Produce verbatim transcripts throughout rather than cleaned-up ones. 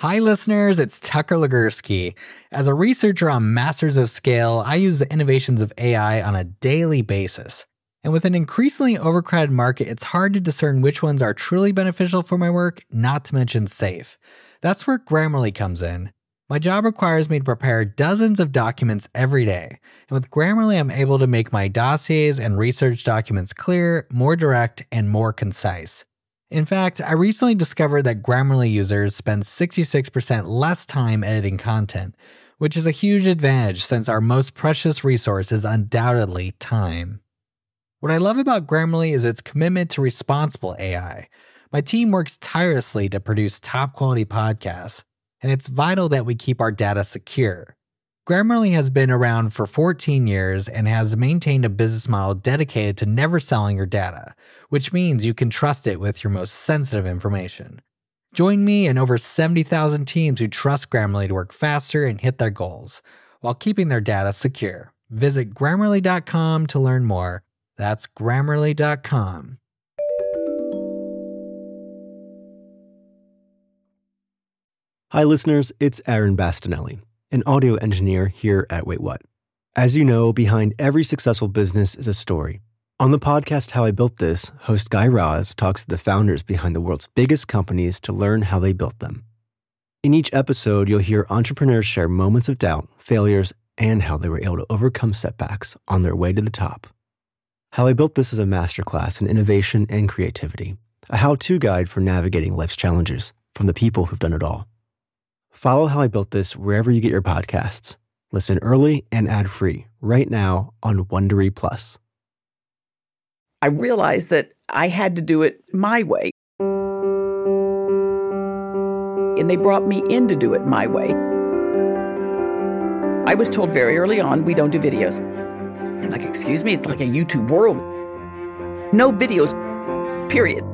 Hi listeners, it's Tucker Legursky. As a researcher on Masters of Scale, I use the innovations of A I on a daily basis. And with an increasingly overcrowded market, it's hard to discern which ones are truly beneficial for my work, not to mention safe. That's where Grammarly comes in. My job requires me to prepare dozens of documents every day. And with Grammarly, I'm able to make my dossiers and research documents clear, more direct, and more concise. In fact, I recently discovered that Grammarly users spend sixty-six percent less time editing content, which is a huge advantage since our most precious resource is undoubtedly time. What I love about Grammarly is its commitment to responsible A I. My team works tirelessly to produce top-quality podcasts, and it's vital that we keep our data secure. Grammarly has been around for fourteen years and has maintained a business model dedicated to never selling your data, which means you can trust it with your most sensitive information. Join me and over seventy thousand teams who trust Grammarly to work faster and hit their goals, while keeping their data secure. Visit Grammarly dot com to learn more. That's Grammarly dot com. Hi listeners, it's Aaron Bastinelli, an audio engineer here at Wait What. As you know, behind every successful business is a story. On the podcast How I Built This, host Guy Raz talks to the founders behind the world's biggest companies to learn how they built them. In each episode, you'll hear entrepreneurs share moments of doubt, failures, and how they were able to overcome setbacks on their way to the top. How I Built This is a masterclass in innovation and creativity, a how-to guide for navigating life's challenges from the people who've done it all. Follow How I Built This wherever you get your podcasts. Listen early and ad-free right now on Wondery Plus. I realized that I had to do it my way. And they brought me in to do it my way. I was told very early on, we don't do videos. I'm like, excuse me, it's like a YouTube world. No videos, period.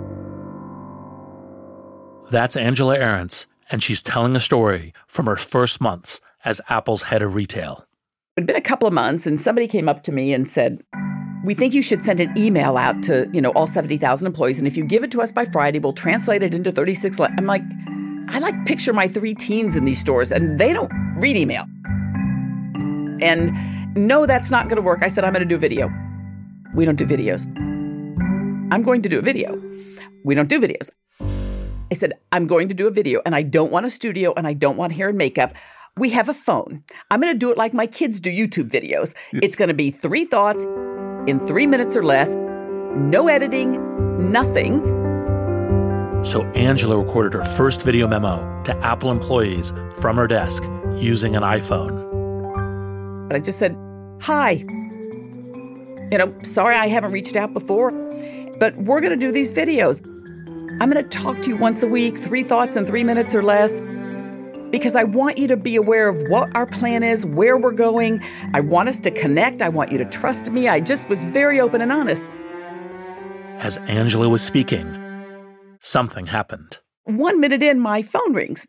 That's Angela Ahrendts, and she's telling a story from her first months as Apple's head of retail. It had been a couple of months, and somebody came up to me and said, we think you should send an email out to, you know, all seventy thousand employees, and if you give it to us by Friday, we'll translate it into thirty-six. I'm like, I like picture my three teens in these stores, and they don't read email. And no, that's not going to work. I said, I'm going to do a video. We don't do videos. I'm going to do a video. We don't do videos. I said, I'm going to do a video, and I don't want a studio, and I don't want hair and makeup. We have a phone. I'm going to do it like my kids do YouTube videos. It's going to be three thoughts in three minutes or less, no editing, nothing. So Angela recorded her first video memo to Apple employees from her desk using an iPhone. But I just said, hi. You know, sorry I haven't reached out before, but we're going to do these videos. I'm going to talk to you once a week, three thoughts in three minutes or less, because I want you to be aware of what our plan is, where we're going. I want us to connect. I want you to trust me. I just was very open and honest. As Angela was speaking, something happened. One minute in, my phone rings.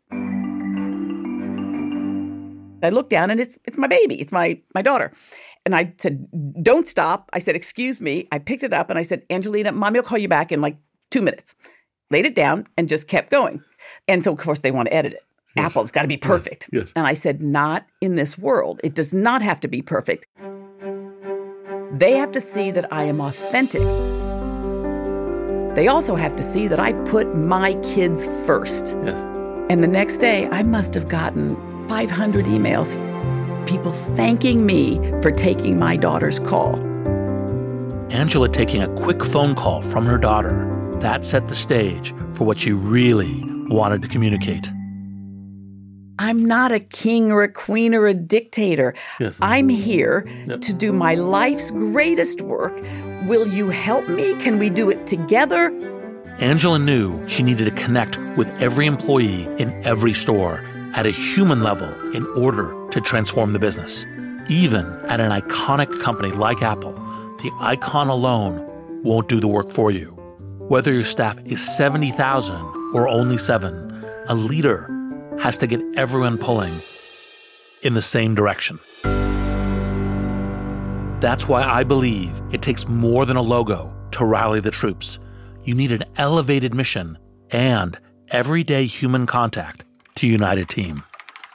I look down, and it's it's my baby. It's my my daughter. And I said, don't stop. I said, excuse me. I picked it up, and I said, Angelina, Mommy will call you back in like two minutes. Laid it down and just kept going. And so, of course, they want to edit it. Yes. Apple, it's got to be perfect. Yes. Yes. And I said, not in this world. It does not have to be perfect. They have to see that I am authentic. They also have to see that I put my kids first. Yes. And the next day, I must have gotten five hundred emails, people thanking me for taking my daughter's call. Angela taking a quick phone call from her daughter, that set the stage for what she really wanted to communicate. I'm not a king or a queen or a dictator. Yes. I'm here yep. to do my life's greatest work. Will you help me? Can we do it together? Angela knew she needed to connect with every employee in every store at a human level in order to transform the business. Even at an iconic company like Apple, the icon alone won't do the work for you. Whether your staff is seventy thousand or only seven, a leader has to get everyone pulling in the same direction. That's why I believe it takes more than a logo to rally the troops. You need an elevated mission and everyday human contact to United Team.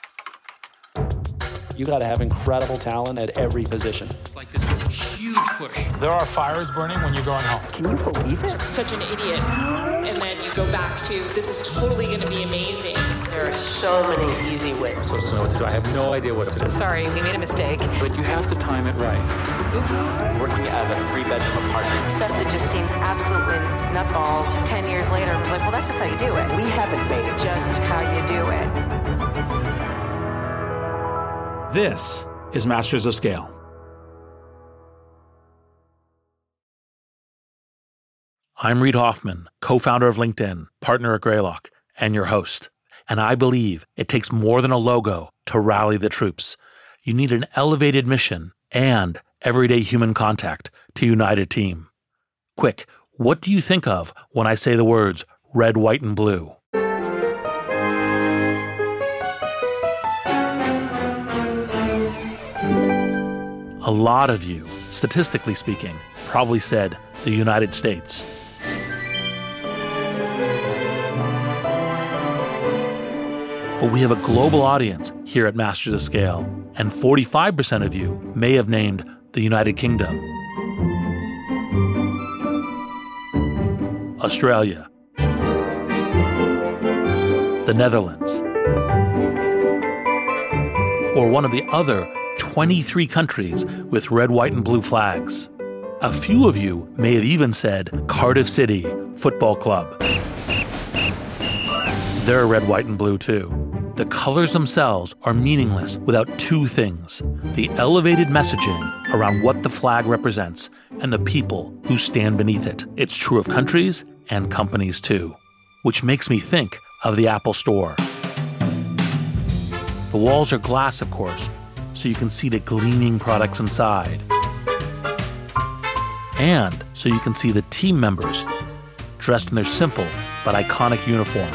You got to have incredible talent at every position. It's like this huge push. There are fires burning when you're going home. Can you believe it? Such an idiot. And then you go back to, this is totally going to be amazing. There are so many easy ways. So to know what to do. I have no idea what to do. Sorry, we made a mistake. But you have to time it right. Oops. Working out of a three-bedroom apartment. Stuff that just seems absolutely nutballs. Ten years later, I'm like, well, that's just how you do it. We haven't made Just how you do it. This is Masters of Scale. I'm Reid Hoffman, co-founder of LinkedIn, partner at Greylock, and your host. And I believe it takes more than a logo to rally the troops. You need an elevated mission and everyday human contact to unite a team. Quick, what do you think of when I say the words red, white, and blue? A lot of you, statistically speaking, probably said the United States. But we have a global audience here at Masters of Scale, and forty-five percent of you may have named the United Kingdom, Australia, the Netherlands, or one of the other twenty-three countries with red, white, and blue flags. A few of you may have even said Cardiff City Football Club. They're red, white, and blue too. The colors themselves are meaningless without two things: the elevated messaging around what the flag represents and the people who stand beneath it. It's true of countries and companies too, which makes me think of the Apple Store. The walls are glass, of course, so you can see the gleaming products inside. And so you can see the team members dressed in their simple but iconic uniform.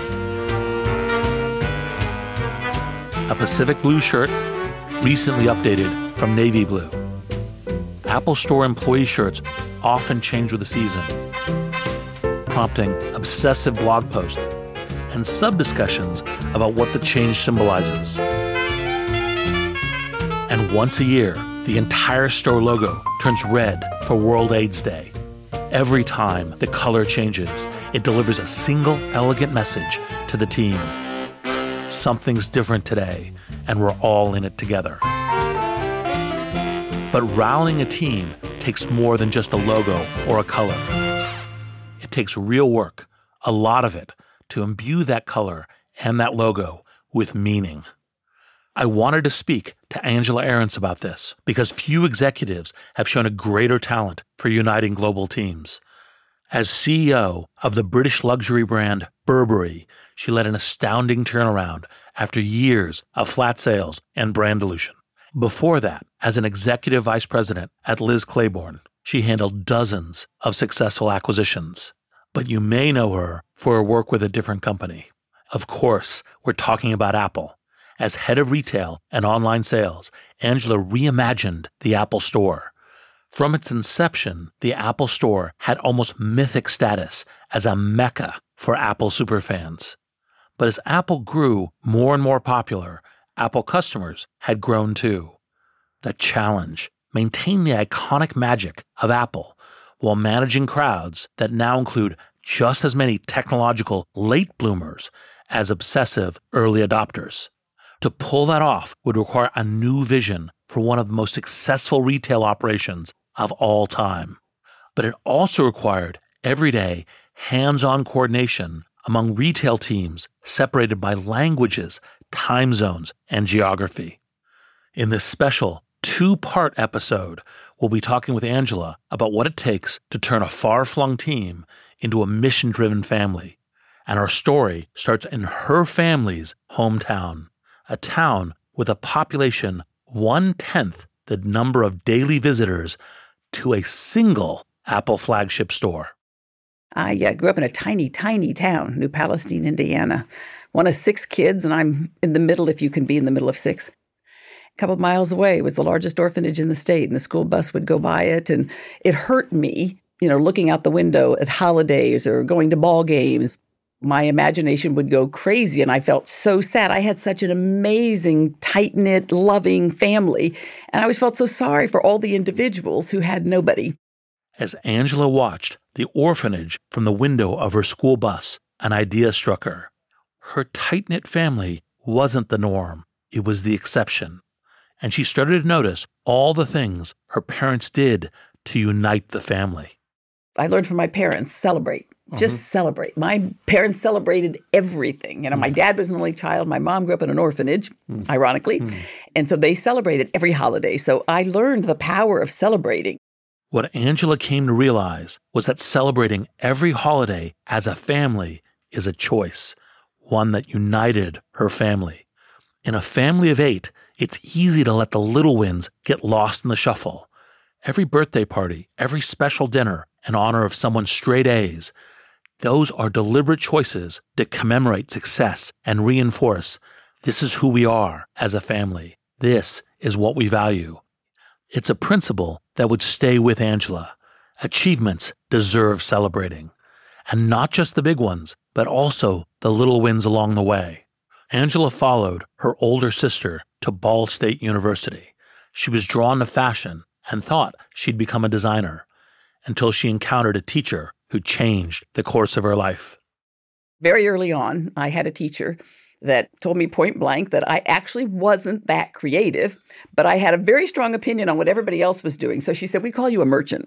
A Pacific blue shirt, recently updated from navy blue. Apple Store employee shirts often change with the season, prompting obsessive blog posts and sub-discussions about what the change symbolizes. And once a year, the entire store logo turns red for World AIDS Day. Every time the color changes, it delivers a single elegant message to the team. Something's different today, and we're all in it together. But rallying a team takes more than just a logo or a color. It takes real work, a lot of it, to imbue that color and that logo with meaning. I wanted to speak to Angela Ahrendts about this because few executives have shown a greater talent for uniting global teams. As C E O of the British luxury brand Burberry, she led an astounding turnaround after years of flat sales and brand dilution. Before that, as an executive vice president at Liz Claiborne, she handled dozens of successful acquisitions. But you may know her for her work with a different company. Of course, we're talking about Apple. As head of retail and online sales, Angela reimagined the Apple Store. From its inception, the Apple Store had almost mythic status as a mecca for Apple superfans. But as Apple grew more and more popular, Apple customers had grown too. The challenge: maintain the iconic magic of Apple while managing crowds that now include just as many technological late bloomers as obsessive early adopters. To pull that off would require a new vision for one of the most successful retail operations of all time. But it also required everyday, hands-on coordination among retail teams separated by languages, time zones, and geography. In this special two-part episode, we'll be talking with Angela about what it takes to turn a far-flung team into a mission-driven family. And our story starts in her family's hometown, a town with a population one-tenth the number of daily visitors to a single Apple flagship store. I uh, grew up in a tiny, tiny town, New Palestine, Indiana. One of six kids, and I'm in the middle if you can be in the middle of six. A couple of miles away was the largest orphanage in the state, and the school bus would go by it, and it hurt me, you know, looking out the window at holidays or going to ball games. my imagination would go crazy and I felt so sad. I had such an amazing, tight-knit, loving family. And I always felt so sorry for all the individuals who had nobody. As Angela watched the orphanage from the window of her school bus, an idea struck her. Her tight-knit family wasn't the norm. It was the exception. And she started to notice all the things her parents did to unite the family. I learned from my parents, celebrate. Just mm-hmm. celebrate. My parents celebrated everything. You know, my dad was an only child. My mom grew up in an orphanage, mm. ironically. Mm. And so they celebrated every holiday. So I learned the power of celebrating. What Angela came to realize was that celebrating every holiday as a family is a choice, one that united her family. In a family of eight, it's easy to let the little wins get lost in the shuffle. Every birthday party, every special dinner in honor of someone's straight A's, those are deliberate choices that commemorate success and reinforce this is who we are as a family. This is what we value. It's a principle that would stay with Angela. Achievements deserve celebrating. And not just the big ones, but also the little wins along the way. Angela followed her older sister to Ball State University. She was drawn to fashion and thought she'd become a designer until she encountered a teacher who changed the course of her life. Very early on, I had a teacher that told me point blank that I actually wasn't that creative, but I had a very strong opinion on what everybody else was doing. So she said, we call you a merchant.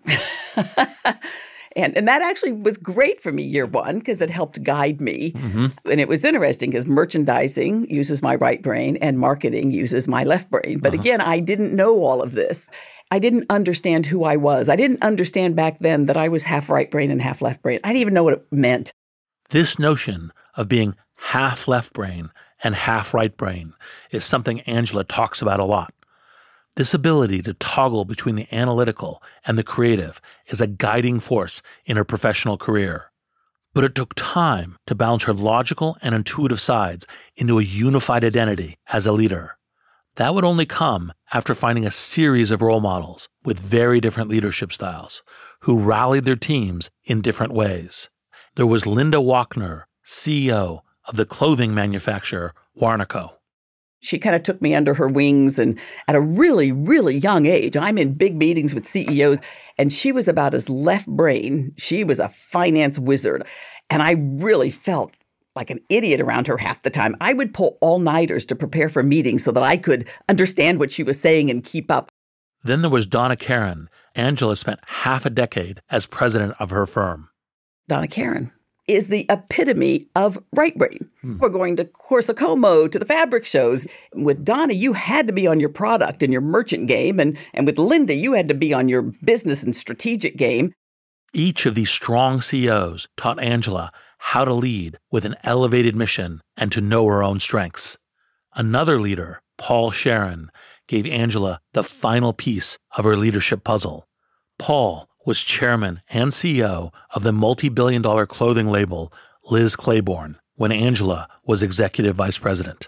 and, and that actually was great for me year one because it helped guide me. Mm-hmm. And it was interesting because merchandising uses my right brain and marketing uses my left brain. But uh-huh. again, I didn't know all of this. I didn't understand who I was. I didn't understand back then that I was half right brain and half left brain. I didn't even know what it meant. This notion of being half left brain and half right brain is something Angela talks about a lot. This ability to toggle between the analytical and the creative is a guiding force in her professional career. But it took time to balance her logical and intuitive sides into a unified identity as a leader. That would only come after finding a series of role models with very different leadership styles who rallied their teams in different ways. There was Linda Wachner, C E O of the clothing manufacturer Warnaco. She kind of took me under her wings, and at a really, really young age, I'm in big meetings with C E Os, and she was about as left brain. She was a finance wizard, and I really felt like an idiot around her half the time. I would pull all-nighters to prepare for meetings so that I could understand what she was saying and keep up. Then there was Donna Karan. Angela spent half a decade as president of her firm. Donna Karan is the epitome of right brain. Hmm. We're going to Corso Como, to the fabric shows. With Donna, you had to be on your product and your merchant game. And, and with Linda, you had to be on your business and strategic game. Each of these strong C E Os taught Angela how to lead with an elevated mission and to know her own strengths. Another leader, Paul Sharon, gave Angela the final piece of her leadership puzzle. Paul was chairman and C E O of the multi-billion dollar clothing label Liz Claiborne when Angela was executive vice president.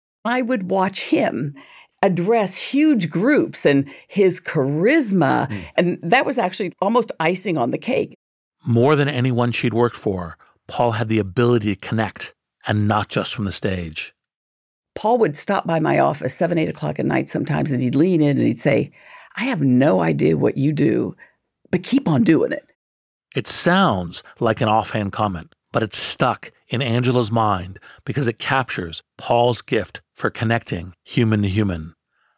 I would watch him address huge groups and his charisma, mm. and that was actually almost icing on the cake. More than anyone she'd worked for, Paul had the ability to connect, and not just from the stage. Paul would stop by my office seven, eight o'clock at night sometimes, and he'd lean in and he'd say, I have no idea what you do, but keep on doing it. It sounds like an offhand comment, but it's stuck in Angela's mind because it captures Paul's gift for connecting human to human.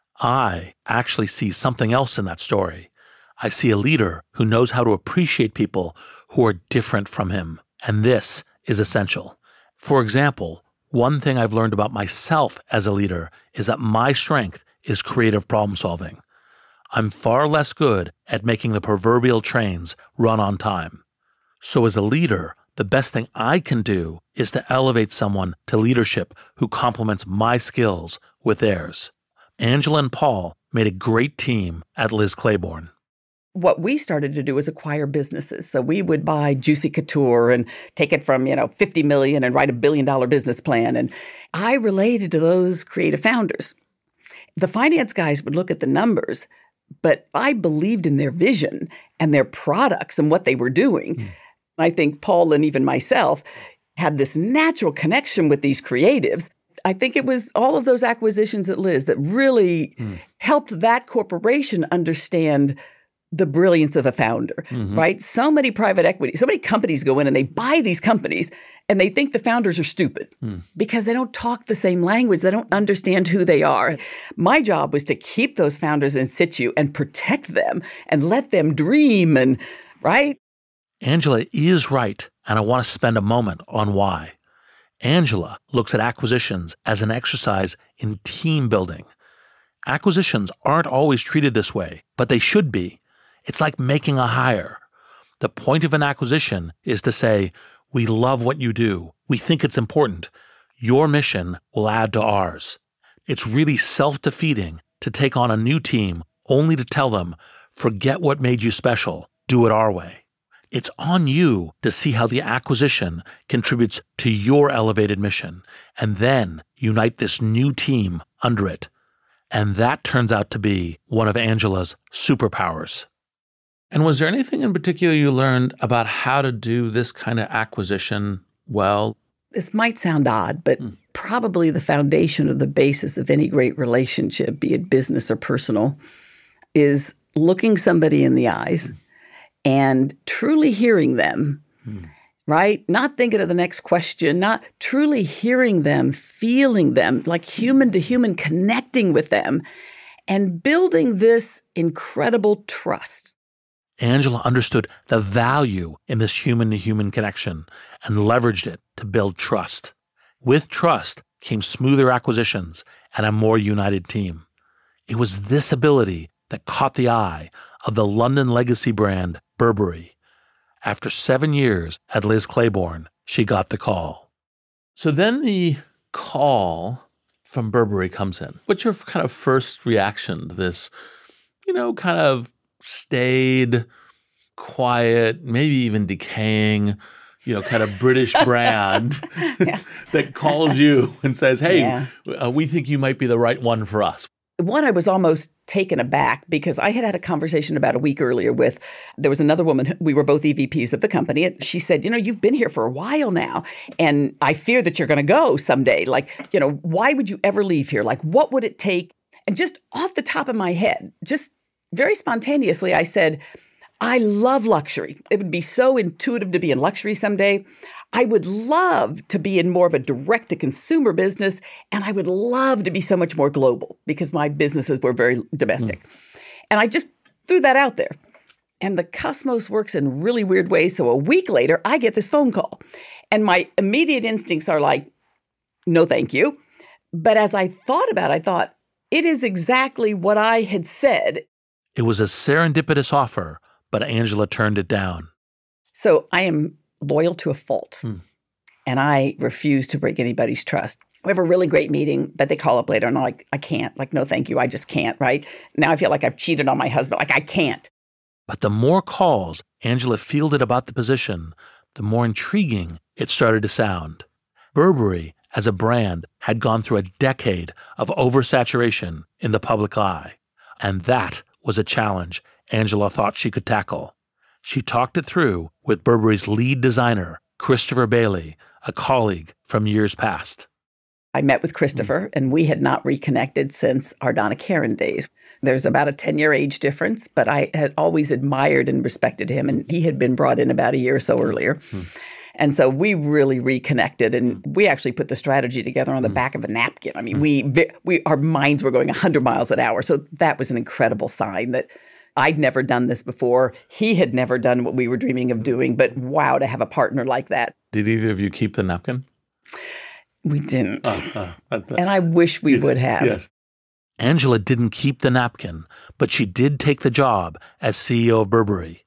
I actually see something else in that story. I see a leader who knows how to appreciate people who are different from him. And this is essential. For example, one thing I've learned about myself as a leader is that my strength is creative problem solving. I'm far less good at making the proverbial trains run on time. So as a leader, the best thing I can do is to elevate someone to leadership who complements my skills with theirs. Angela and Paul made a great team at Liz Claiborne. What we started to do was acquire businesses. So we would buy Juicy Couture and take it from, you know, fifty million and write a billion dollar business plan. And I related to those creative founders. The finance guys would look at the numbers, but I believed in their vision and their products and what they were doing. Mm. I think Paul and even myself, had this natural connection with these creatives. I think it was all of those acquisitions at Liz that really mm. helped that corporation understand the brilliance of a founder, mm-hmm. right? So many private equity, so many companies go in and they buy these companies and they think the founders are stupid mm. because they don't talk the same language. They don't understand who they are. My job was to keep those founders in situ and protect them and let them dream and, right? Angela is right, and I want to spend a moment on why. Angela looks at acquisitions as an exercise in team building. Acquisitions aren't always treated this way, but they should be. It's like making a hire. The point of an acquisition is to say, we love what you do. We think it's important. Your mission will add to ours. It's really self-defeating to take on a new team only to tell them, forget what made you special, do it our way. It's on you to see how the acquisition contributes to your elevated mission, and then unite this new team under it. And that turns out to be one of Angela's superpowers. And was there anything in particular you learned about how to do this kind of acquisition well? This might sound odd, but mm. probably the foundation or the basis of any great relationship, be it business or personal, is looking somebody in the eyes mm. and truly hearing them, mm. right? Not thinking of the next question, not truly hearing them, feeling them, like human to human, connecting with them, and building this incredible trust. Angela understood the value in this human-to-human connection and leveraged it to build trust. With trust came smoother acquisitions and a more united team. It was this ability that caught the eye of the London legacy brand Burberry. After seven years at Liz Claiborne, she got the call. So then the call from Burberry comes in. What's your kind of first reaction to this, you know, kind of staid, quiet, maybe even decaying, you know, kind of British brand yeah. that calls you and says, hey, yeah. uh, we think you might be the right one for us? One, I was almost taken aback because I had had a conversation about a week earlier with, there was another woman, we were both E V Ps of the company, and she said, you know, you've been here for a while now, and I fear that you're going to go someday. Like, you know, why would you ever leave here? Like, what would it take? And just off the top of my head, just very spontaneously, I said, I love luxury. It would be so intuitive to be in luxury someday. I would love to be in more of a direct-to-consumer business, and I would love to be so much more global because my businesses were very domestic. Mm. And I just threw that out there. And the cosmos works in really weird ways. So a week later, I get this phone call. And my immediate instincts are like, no, thank you. But as I thought about it, I thought, it is exactly what I had said. It was a serendipitous offer, but Angela turned it down. So I am loyal to a fault, hmm. and I refuse to break anybody's trust. We have a really great meeting, but they call up later, and I'm like, I can't. Like, no, thank you. I just can't, right? Now I feel like I've cheated on my husband. Like, I can't. But the more calls Angela fielded about the position, the more intriguing it started to sound. Burberry, as a brand, had gone through a decade of oversaturation in the public eye, and that was a challenge Angela thought she could tackle. She talked it through with Burberry's lead designer, Christopher Bailey, a colleague from years past. I met with Christopher, and we had not reconnected since our Donna Karan days. There's about a ten-year age difference, but I had always admired and respected him, and he had been brought in about a year or so earlier. Hmm. And so we really reconnected, and we actually put the strategy together on the back of a napkin. I mean, we, we our minds were going one hundred miles an hour, so that was an incredible sign that I'd never done this before. He had never done what we were dreaming of doing, but wow, to have a partner like that. Did either of you keep the napkin? We didn't. Uh, uh, and I wish we yes, would have. Yes. Angela didn't keep the napkin, but she did take the job as C E O of Burberry.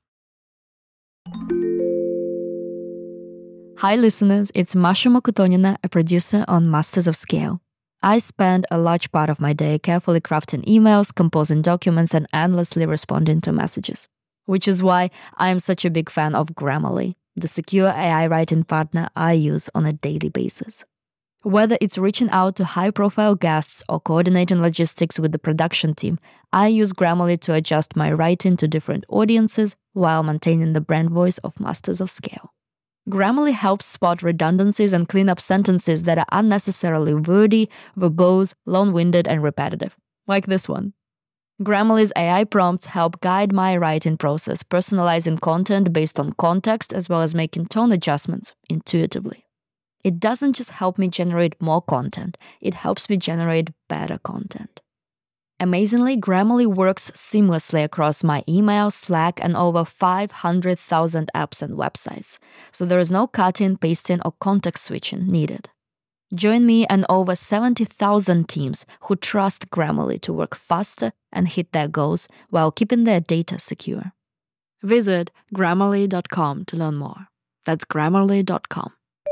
Hi, listeners. It's Masha Mokutonina, a producer on Masters of Scale. I spend a large part of my day carefully crafting emails, composing documents, and endlessly responding to messages. Which is why I am such a big fan of Grammarly, the secure A I writing partner I use on a daily basis. Whether it's reaching out to high-profile guests or coordinating logistics with the production team, I use Grammarly to adjust my writing to different audiences while maintaining the brand voice of Masters of Scale. Grammarly helps spot redundancies and clean up sentences that are unnecessarily wordy, verbose, long-winded, and repetitive, like this one. Grammarly's A I prompts help guide my writing process, personalizing content based on context as well as making tone adjustments intuitively. It doesn't just help me generate more content, it helps me generate better content. Amazingly, Grammarly works seamlessly across my email, Slack, and over five hundred thousand apps and websites, so there is no cutting, pasting, or context switching needed. Join me and over seventy thousand teams who trust Grammarly to work faster and hit their goals while keeping their data secure. Visit Grammarly dot com to learn more. That's Grammarly dot com.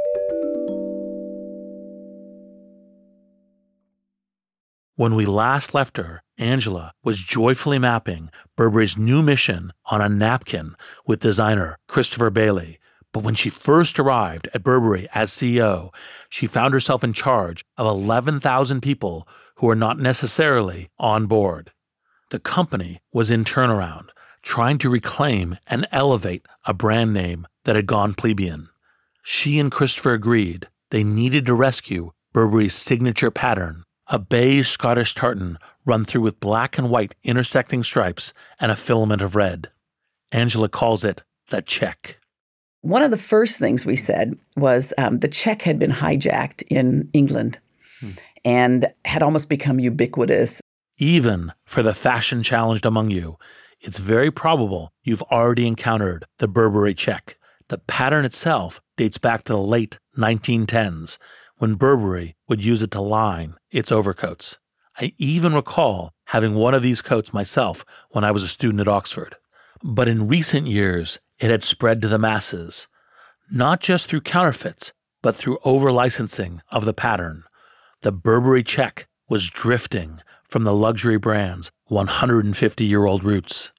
When we last left her, Angela was joyfully mapping Burberry's new mission on a napkin with designer Christopher Bailey. But when she first arrived at Burberry as C E O, she found herself in charge of eleven thousand people who were not necessarily on board. The company was in turnaround, trying to reclaim and elevate a brand name that had gone plebeian. She and Christopher agreed they needed to rescue Burberry's signature pattern, a beige Scottish tartan run through with black and white intersecting stripes and a filament of red. Angela calls it the check. One of the first things we said was um, the check had been hijacked in England hmm. and had almost become ubiquitous. Even for the fashion-challenged among you, it's very probable you've already encountered the Burberry check. The pattern itself dates back to the late nineteen tens, when Burberry would use it to line its overcoats. I even recall having one of these coats myself when I was a student at Oxford. But in recent years, it had spread to the masses, not just through counterfeits, but through over-licensing of the pattern. The Burberry check was drifting from the luxury brand's one hundred fifty-year-old roots.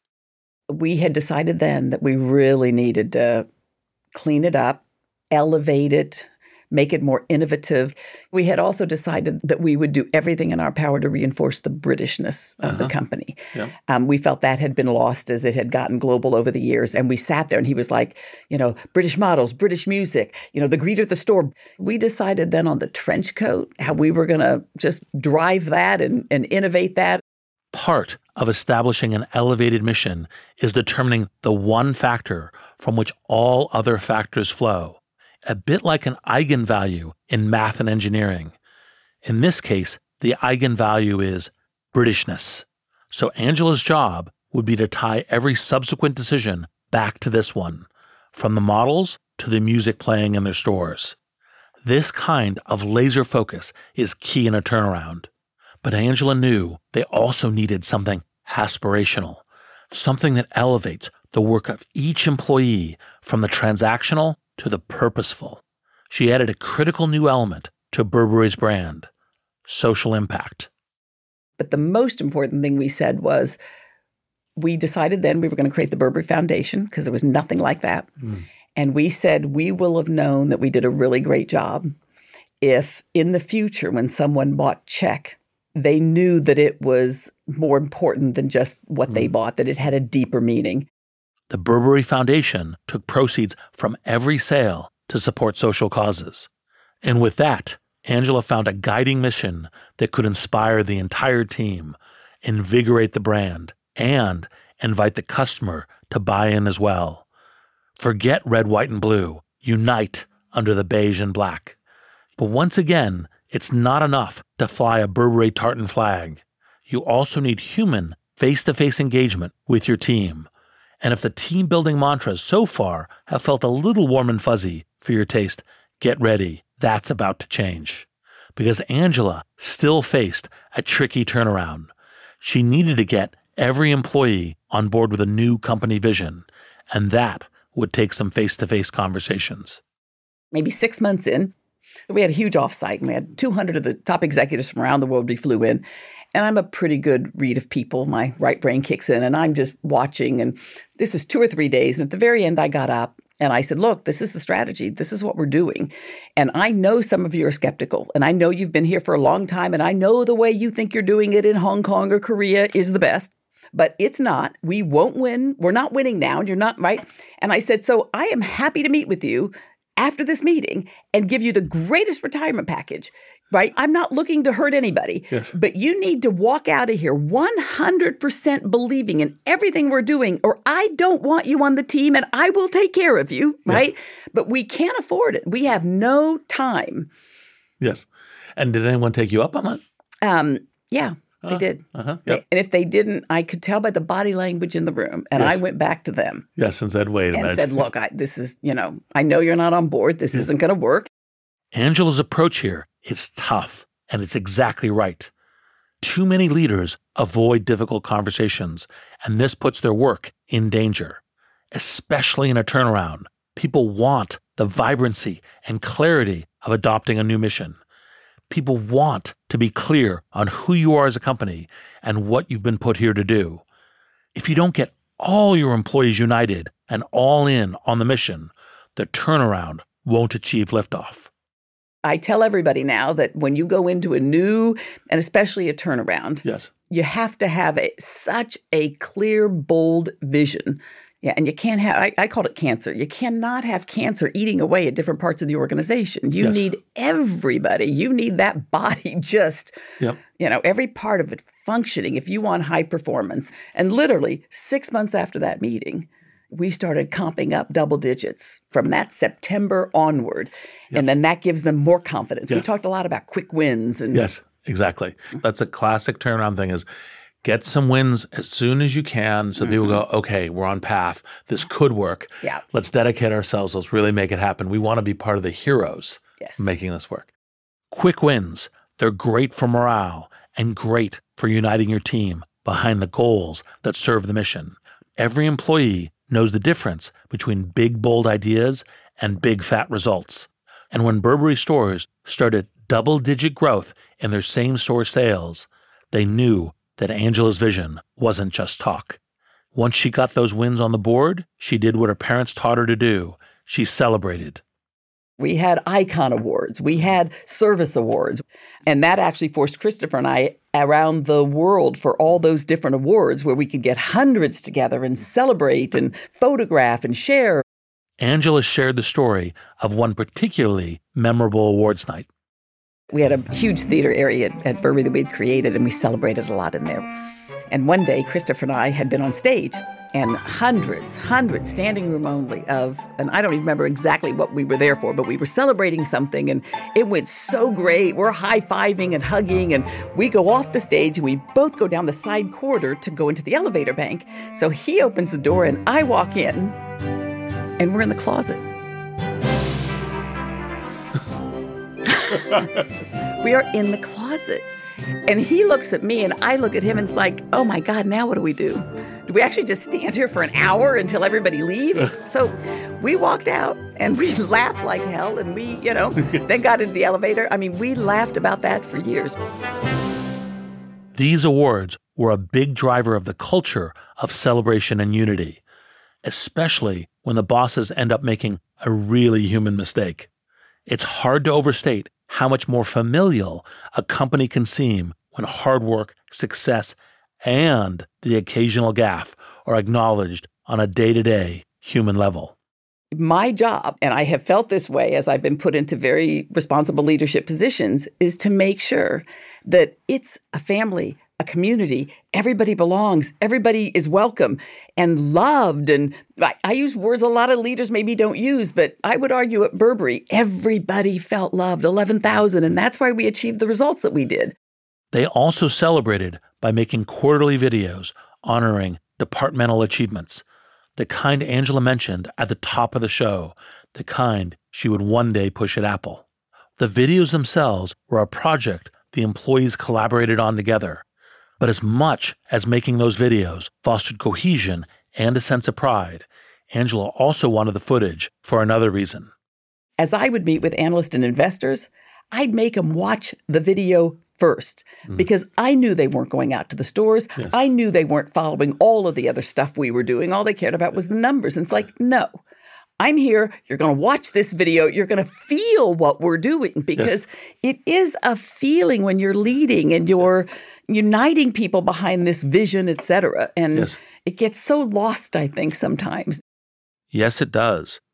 We had decided then that we really needed to clean it up, elevate it, make it more innovative. We had also decided that we would do everything in our power to reinforce the Britishness of uh-huh. the company. Yeah. Um, we felt that had been lost as it had gotten global over the years. And we sat there and he was like, you know, British models, British music, you know, the greeter at the store. We decided then on the trench coat, how we were going to just drive that and, and innovate that. Part of establishing an elevated mission is determining the one factor from which all other factors flow. A bit like an eigenvalue in math and engineering. In this case, the eigenvalue is Britishness. So Angela's job would be to tie every subsequent decision back to this one, from the models to the music playing in their stores. This kind of laser focus is key in a turnaround. But Angela knew they also needed something aspirational, something that elevates the work of each employee from the transactional to the purposeful. She added a critical new element to Burberry's brand, social impact. But the most important thing we said was we decided then we were going to create the Burberry Foundation because there was nothing like that. Mm. And we said we will have known that we did a really great job if in the future when someone bought check, they knew that it was more important than just what mm. they bought, that it had a deeper meaning. The Burberry Foundation took proceeds from every sale to support social causes. And with that, Angela found a guiding mission that could inspire the entire team, invigorate the brand, and invite the customer to buy in as well. Forget red, white, and blue. Unite under the beige and black. But once again, it's not enough to fly a Burberry tartan flag. You also need human, face-to-face engagement with your team. And if the team-building mantras so far have felt a little warm and fuzzy for your taste, get ready. That's about to change. Because Angela still faced a tricky turnaround. She needed to get every employee on board with a new company vision, and that would take some face-to-face conversations. Maybe six months in, we had a huge offsite, and we had two hundred of the top executives from around the world we flew in. And I'm a pretty good read of people. My right brain kicks in, and I'm just watching. And this was two or three days. And at the very end, I got up, and I said, look, this is the strategy. This is what we're doing. And I know some of you are skeptical, and I know you've been here for a long time, and I know the way you think you're doing it in Hong Kong or Korea is the best. But it's not. We won't win. We're not winning now. And you're not, right? And I said, so I am happy to meet with you. after this meeting and give you the greatest retirement package, right? I'm not looking to hurt anybody, yes. but you need to walk out of here one hundred percent believing in everything we're doing, or I don't want you on the team and I will take care of you, right? Yes. But we can't afford it. We have no time. Yes. And did anyone take you up on that? Um, yeah. They did. Uh-huh. Yep. They, and if they didn't, I could tell by the body language in the room. And yes. I went back to them. Yes, and said, wait a and minute. And said, look, I, this is, you know, I know you're not on board. This isn't going to work. Angela's approach here is tough, and it's exactly right. Too many leaders avoid difficult conversations, and this puts their work in danger, especially in a turnaround. People want the vibrancy and clarity of adopting a new mission. People want to be clear on who you are as a company and what you've been put here to do. If you don't get all your employees united and all in on the mission, the turnaround won't achieve liftoff. I tell everybody now that when you go into a new and especially a turnaround, yes. you have to have a, such a clear, bold vision. Yeah, and you can't have, I, I called it cancer. You cannot have cancer eating away at different parts of the organization. You yes. need everybody. You need that body just, yep. you know, every part of it functioning if you want high performance. And literally six months after that meeting, we started comping up double digits from that September onward. Yep. And then that gives them more confidence. Yes. We talked a lot about quick wins. And yes, exactly. That's a classic turnaround thing is, get some wins as soon as you can so mm-hmm. people go, okay, we're on path. This could work. Yeah. Let's dedicate ourselves. Let's really make it happen. We want to be part of the heroes yes. making this work. Quick wins. They're great for morale and great for uniting your team behind the goals that serve the mission. Every employee knows the difference between big, bold ideas and big, fat results. And when Burberry stores started double-digit growth in their same-store sales, they knew that Angela's vision wasn't just talk. Once she got those wins on the board, she did what her parents taught her to do. She celebrated. We had icon awards. We had service awards. And that actually forced Christopher and I around the world for all those different awards where we could get hundreds together and celebrate and photograph and share. Angela shared the story of one particularly memorable awards night. We had a huge theater area at, at Burberry that we had created, and we celebrated a lot in there. And one day, Christopher and I had been on stage, and hundreds, hundreds, standing room only of, and I don't even remember exactly what we were there for, but we were celebrating something, and it went so great. We're high-fiving and hugging, and we go off the stage, and we both go down the side corridor to go into the elevator bank. So he opens the door, and I walk in, and we're in the closet. We are in the closet. And he looks at me and I look at him and it's like, oh my God, now what do we do? Do we actually just stand here for an hour until everybody leaves? So we walked out and we laughed like hell and we, you know, yes. then got into the elevator. I mean, we laughed about that for years. These awards were a big driver of the culture of celebration and unity, especially when the bosses end up making a really human mistake. It's hard to overstate how much more familial a company can seem when hard work, success, and the occasional gaffe are acknowledged on a day-to-day human level. My job, and I have felt this way as I've been put into very responsible leadership positions, is to make sure that it's a family, a community, everybody belongs, everybody is welcome and loved. And I, I use words a lot of leaders maybe don't use, but I would argue at Burberry, everybody felt loved, eleven thousand, and that's why we achieved the results that we did. They also celebrated by making quarterly videos honoring departmental achievements, the kind Angela mentioned at the top of the show, the kind she would one day push at Apple. The videos themselves were a project the employees collaborated on together. But as much as making those videos fostered cohesion and a sense of pride, Angela also wanted the footage for another reason. As I would meet with analysts and investors, I'd make them watch the video first mm. because I knew they weren't going out to the stores. Yes. I knew they weren't following all of the other stuff we were doing. All they cared about was the numbers. And it's like, no, I'm here. You're going to watch this video. You're going to feel what we're doing because yes. it is a feeling when you're leading and you're uniting people behind this vision, et cetera. And yes. it gets so lost, I think, sometimes. Yes, it does.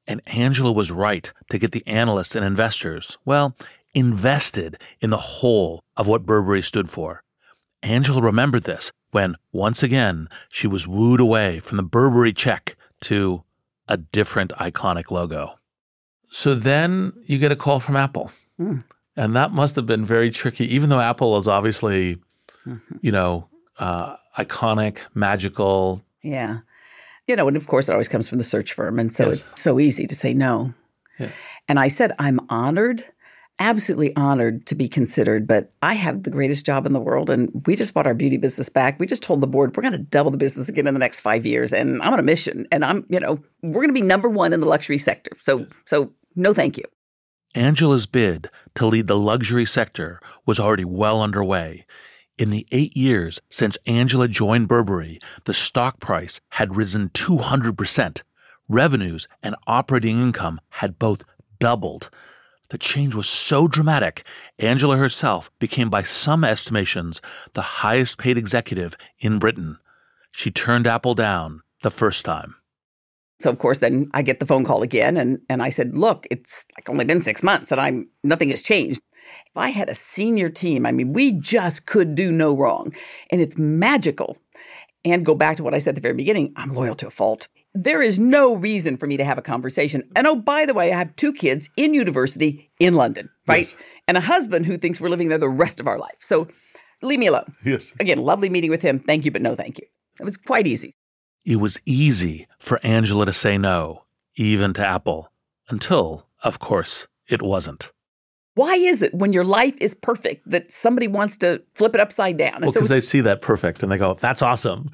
And Angela was right to get the analysts and investors, well, invested in the whole of what Burberry stood for. Angela remembered this when, once again, she was wooed away from the Burberry check to a different iconic logo. So then you get a call from Apple. Mm. And that must have been very tricky, even though Apple is obviously, mm-hmm. you know, uh, iconic, magical. Yeah. You know, and of course it always comes from the search firm. And so yes. it's so easy to say no. Yeah. And I said, I'm honored, absolutely honored to be considered, but I have the greatest job in the world. And we just bought our beauty business back. We just told the board, we're going to double the business again in the next five years. And I'm on a mission. And I'm, you know, we're going to be number one in the luxury sector. So, yes. so no, thank you. Angela's bid to lead the luxury sector was already well underway. In the eight years since Angela joined Burberry, the stock price had risen two hundred percent. Revenues and operating income had both doubled. The change was so dramatic, Angela herself became, by some estimations, the highest paid executive in Britain. She turned Apple down the first time. So, of course, then I get the phone call again, and, and I said, look, it's like only been six months, and I'm nothing has changed. If I had a senior team, I mean, we just could do no wrong. And it's magical. And go back to what I said at the very beginning, I'm loyal to a fault. There is no reason for me to have a conversation. And oh, by the way, I have two kids in university in London, right? Yes. And a husband who thinks we're living there the rest of our life. So leave me alone. Yes. Again, lovely meeting with him. Thank you, but no thank you. It was quite easy. It was easy for Angela to say no, even to Apple, until, of course, it wasn't. Why is it when your life is perfect that somebody wants to flip it upside down? Well, because so they see that perfect and they go, that's awesome.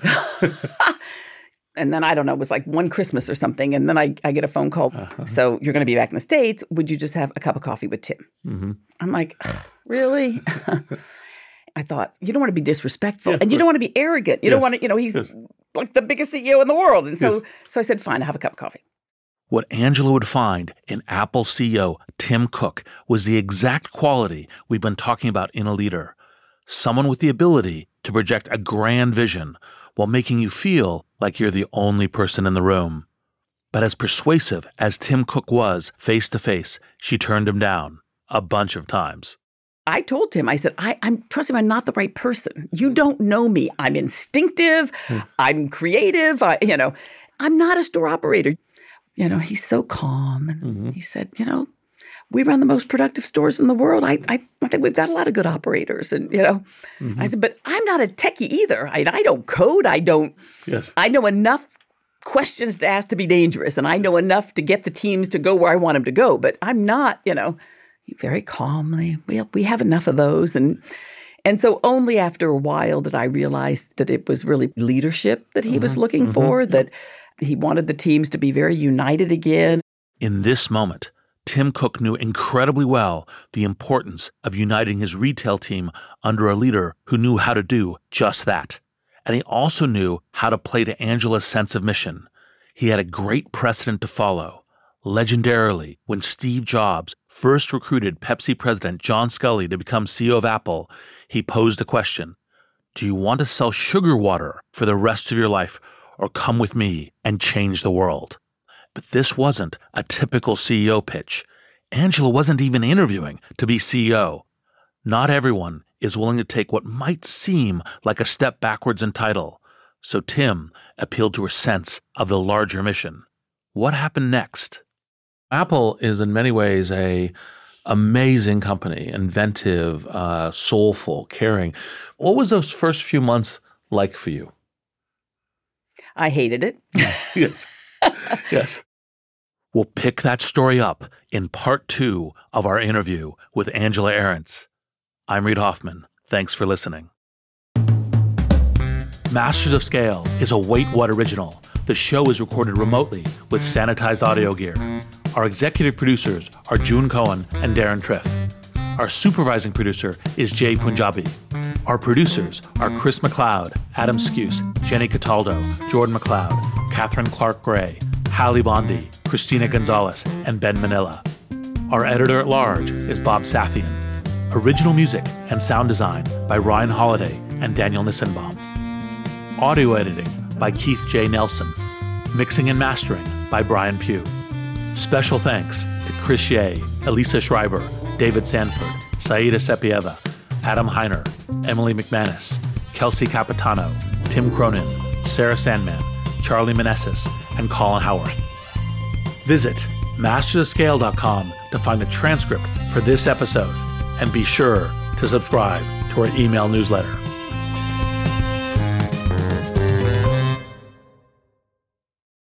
And then, I don't know, it was like one Christmas or something. And then I, I get a phone call. Uh-huh. So you're going to be back in the States. Would you just have a cup of coffee with Tim? Mm-hmm. I'm like, really? I thought, you don't want to be disrespectful. Yeah, and you don't want to be arrogant. You yes. don't want to, you know, he's yes. like the biggest C E O in the world. And so, yes. so I said, fine, I'll have a cup of coffee. What Angela would find in Apple C E O Tim Cook was the exact quality we've been talking about in a leader. Someone with the ability to project a grand vision while making you feel like you're the only person in the room. But as persuasive as Tim Cook was face-to-face, she turned him down a bunch of times. I told Tim, I said, I, I'm trust him, I'm not the right person. You don't know me. I'm instinctive. Hmm. I'm creative. I, you know, I'm not a store operator. You know, he's so calm. And mm-hmm. he said, you know, we run the most productive stores in the world. I, I, I think we've got a lot of good operators. And, you know, mm-hmm. I said, but I'm not a techie either. I, I don't code. I don't. Yes. I know enough questions to ask to be dangerous. And I know enough to get the teams to go where I want them to go. But I'm not, you know, very calmly. We, we have enough of those. And and so only after a while did I realize that it was really leadership that he mm-hmm. was looking mm-hmm. for, that he wanted the teams to be very united again. In this moment, Tim Cook knew incredibly well the importance of uniting his retail team under a leader who knew how to do just that. And he also knew how to play to Angela's sense of mission. He had a great precedent to follow. Legendarily, when Steve Jobs first recruited Pepsi president John Sculley to become C E O of Apple, he posed a question. Do you want to sell sugar water for the rest of your life, or come with me and change the world? But this wasn't a typical C E O pitch. Angela wasn't even interviewing to be C E O. Not everyone is willing to take what might seem like a step backwards in title. So Tim appealed to her sense of the larger mission. What happened next? Apple is in many ways a amazing company, inventive, uh, soulful, caring. What was those first few months like for you? I hated it. Yes. Yes. We'll pick that story up in part two of our interview with Angela Ahrendts. I'm Reid Hoffman. Thanks for listening. Masters of Scale is a Wait What original. The show is recorded remotely with sanitized audio gear. Our executive producers are June Cohen and Darren Triff. Our supervising producer is Jay Punjabi. Our producers are Chris McLeod, Adam Skuse, Jenny Cataldo, Jordan McLeod, Catherine Clark-Gray, Hallie Bondi, Christina Gonzalez, and Ben Manila. Our editor-at-large is Bob Safian. Original music and sound design by Ryan Holiday and Daniel Nissenbaum. Audio editing by Keith J. Nelson. Mixing and mastering by Brian Pugh. Special thanks to Chris Ye, Elisa Schreiber, David Sanford, Saida Sepieva, Adam Heiner, Emily McManus, Kelsey Capitano, Tim Cronin, Sarah Sandman, Charlie Manessis, and Colin Howarth. Visit masters of scale dot com to find the transcript for this episode, and be sure to subscribe to our email newsletter.